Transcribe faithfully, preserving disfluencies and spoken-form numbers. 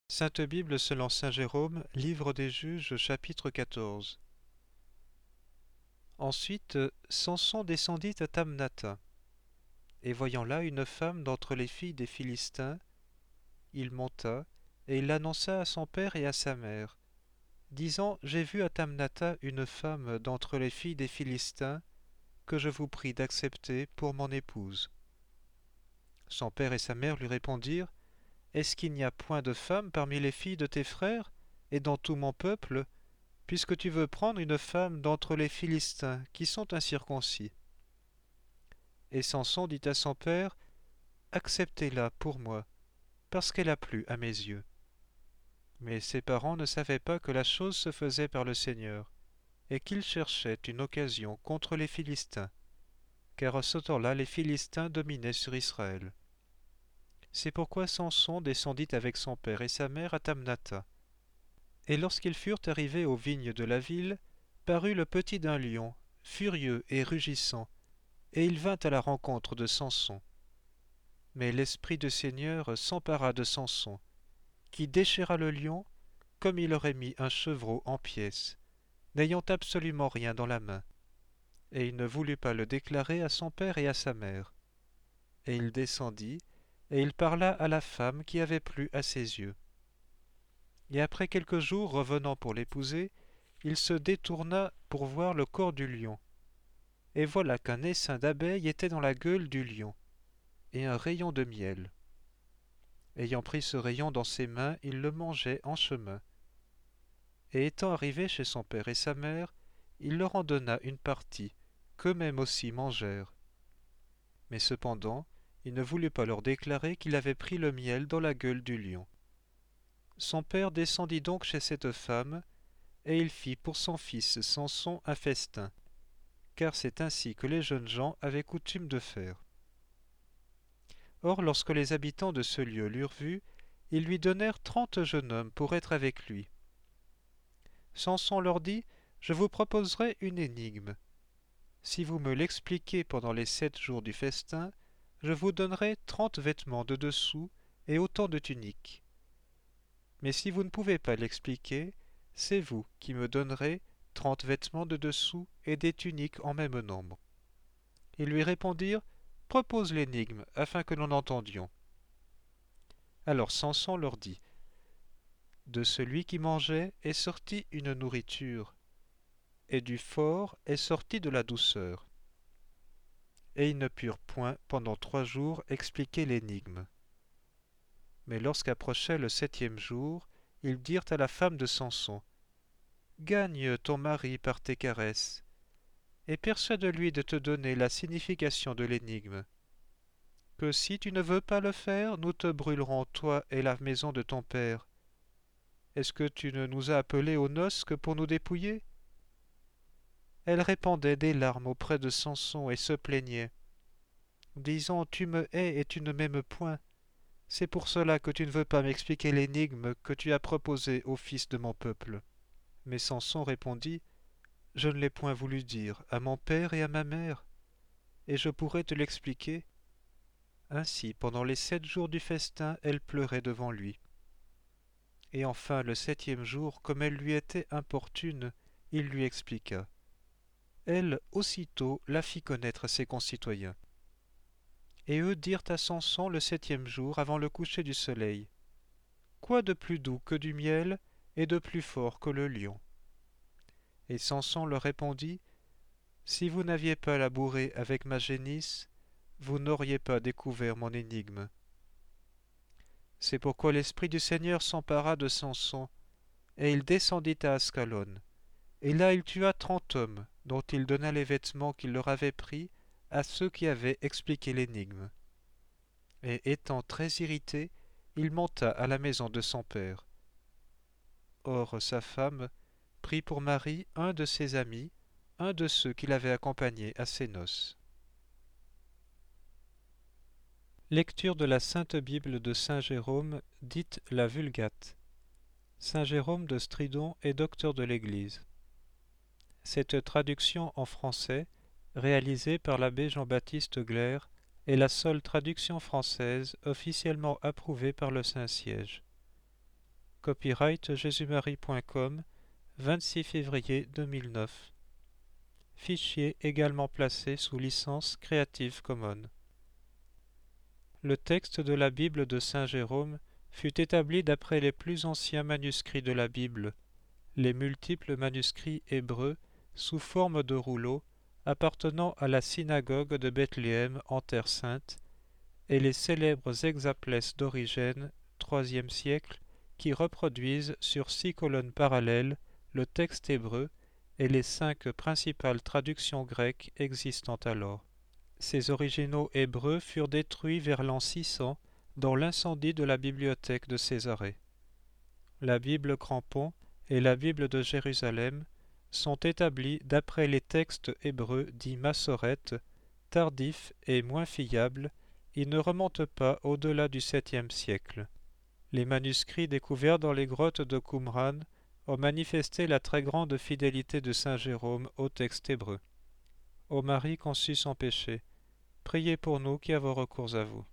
Sainte Bible selon saint Jérôme, livre des Juges, chapitre quatorze. Ensuite, Samson descendit à Tamnatha, et voyant là une femme d'entre les filles des Philistins, il monta, et il l'annonça à son père et à sa mère, disant, J'ai vu à Tamnatha une femme d'entre les filles des Philistins, que je vous prie d'accepter pour mon épouse. Son père et sa mère lui répondirent, Est-ce qu'il n'y a point de femme parmi les filles de tes frères, et dans tout mon peuple, puisque tu veux prendre une femme d'entre les Philistins, qui sont incirconcis? Et Samson dit à son père, Acceptez-la pour moi, parce qu'elle a plu à mes yeux. Mais ses parents ne savaient pas que la chose se faisait par le Seigneur, et qu'il cherchait une occasion contre les Philistins, car à ce temps-là les Philistins dominaient sur Israël. C'est pourquoi Samson descendit avec son père et sa mère à Tamnatha. Et lorsqu'ils furent arrivés aux vignes de la ville, parut le petit d'un lion, furieux et rugissant, et il vint à la rencontre de Samson. Mais l'Esprit du Seigneur s'empara de Samson, qui déchira le lion comme il aurait mis un chevreau en pièces, n'ayant absolument rien dans la main. Et il ne voulut pas le déclarer à son père et à sa mère. Et il descendit, et il parla à la femme qui avait plu à ses yeux. Et après quelques jours, revenant pour l'épouser, il se détourna pour voir le corps du lion. Et voilà qu'un essaim d'abeilles était dans la gueule du lion, et un rayon de miel. Ayant pris ce rayon dans ses mains, il le mangeait en chemin. Et étant arrivé chez son père et sa mère, il leur en donna une partie, qu'eux-mêmes aussi mangèrent. Mais cependant, il ne voulut pas leur déclarer qu'il avait pris le miel dans la gueule du lion. Son père descendit donc chez cette femme, et il fit pour son fils Samson un festin, car c'est ainsi que les jeunes gens avaient coutume de faire. Or, lorsque les habitants de ce lieu l'eurent vu, ils lui donnèrent trente jeunes hommes pour être avec lui. Samson leur dit, Je vous proposerai une énigme. Si vous me l'expliquez pendant les sept jours du festin, je vous donnerai trente vêtements de dessous et autant de tuniques. Mais si vous ne pouvez pas l'expliquer, c'est vous qui me donnerez trente vêtements de dessous et des tuniques en même nombre. Ils lui répondirent, Propose l'énigme, afin que nous l'entendions. Alors Samson leur dit, De celui qui mangeait est sortie une nourriture, et du fort est sortie de la douceur. Et ils ne purent point, pendant trois jours, expliquer l'énigme. Mais lorsqu'approchait le septième jour, ils dirent à la femme de Samson, Gagne ton mari par tes caresses, et persuade-lui de te donner la signification de l'énigme. Que si tu ne veux pas le faire, nous te brûlerons, toi et la maison de ton père. Est-ce que tu ne nous as appelés aux noces que pour nous dépouiller? Elle répandait des larmes auprès de Samson et se plaignait, disant, Tu me hais et tu ne m'aimes point. C'est pour cela que tu ne veux pas m'expliquer l'énigme que tu as proposée aux fils de mon peuple. Mais Samson répondit, Je ne l'ai point voulu dire à mon père et à ma mère, et je pourrais te l'expliquer. Ainsi, pendant les sept jours du festin, elle pleurait devant lui. Et enfin, le septième jour, comme elle lui était importune, il lui expliqua. Elle, aussitôt, la fit connaître à ses concitoyens. Et eux dirent à Samson le septième jour, avant le coucher du soleil, Quoi de plus doux que du miel, et de plus fort que le lion? Et Samson leur répondit, Si vous n'aviez pas labouré avec ma génisse, vous n'auriez pas découvert mon énigme. C'est pourquoi l'Esprit du Seigneur s'empara de Samson, et il descendit à Ascalon. Et là il tua trente hommes, dont il donna les vêtements qu'il leur avait pris à ceux qui avaient expliqué l'énigme. Et étant très irrité, il monta à la maison de son père. Or sa femme prit pour mari un de ses amis, un de ceux qui l'avaient accompagné à ses noces. Lecture de la Sainte Bible de saint Jérôme, dite la Vulgate. Saint Jérôme de Stridon est docteur de l'Église. Cette traduction en français, réalisée par l'abbé Jean-Baptiste Glaire, est la seule traduction française officiellement approuvée par le Saint-Siège. Copyright jésus-marie point com, vingt-six février deux mille neuf. Fichier également placé sous licence Creative Commons. Le texte de la Bible de saint Jérôme fut établi d'après les plus anciens manuscrits de la Bible, les multiples manuscrits hébreux sous forme de rouleaux appartenant à la synagogue de Bethléem en Terre sainte, et les célèbres hexaplès d'Origène, troisième siècle, qui reproduisent sur six colonnes parallèles le texte hébreu et les cinq principales traductions grecques existant alors. Ces originaux hébreux furent détruits vers l'an six cents dans l'incendie de la bibliothèque de Césarée. La Bible Crampon et la Bible de Jérusalem sont établies d'après les textes hébreux dits massorètes, tardifs et moins fiables. Ils ne remontent pas au-delà du septième siècle. Les manuscrits découverts dans les grottes de Qumran ont manifesté la très grande fidélité de saint Jérôme au texte hébreu. Ô Marie conçue sans péché, priez pour nous qui avons recours à vous.